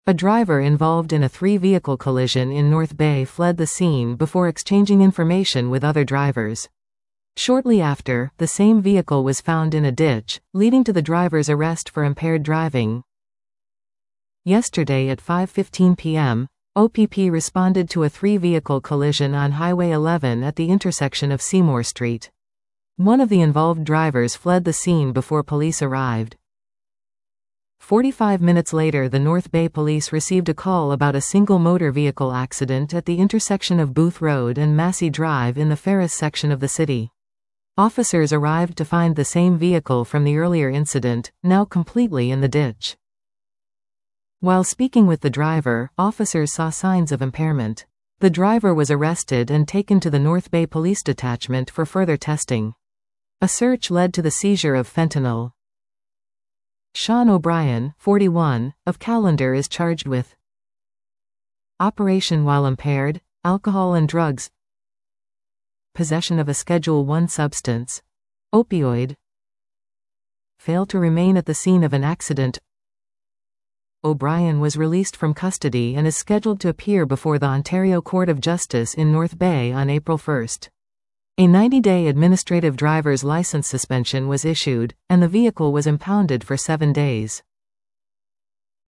A driver involved in a three-vehicle collision in North Bay fled the scene before exchanging information with other drivers. Shortly after, the same vehicle was found in a ditch, leading to the driver's arrest for impaired driving. Yesterday at 5:15 p.m., OPP responded to a three-vehicle collision on Highway 11 at the intersection of Seymour Street. One of the involved drivers fled the scene before police arrived. 45 minutes later, the North Bay Police received a call about a single motor vehicle accident at the intersection of Booth Road and Massey Drive in the Ferris section of the city. Officers arrived to find the same vehicle from the earlier incident, now completely in the ditch. While speaking with the driver, officers saw signs of impairment. The driver was arrested and taken to the North Bay Police Detachment for further testing. A search led to the seizure of fentanyl. Sean O'Brien, 41, of Callander is charged with operation while impaired, alcohol and drugs, possession of a Schedule I substance, opioid, fail to remain at the scene of an accident. O'Brien was released from custody and is scheduled to appear before the Ontario Court of Justice in North Bay on April 1. A 90-day administrative driver's license suspension was issued, and the vehicle was impounded for 7 days.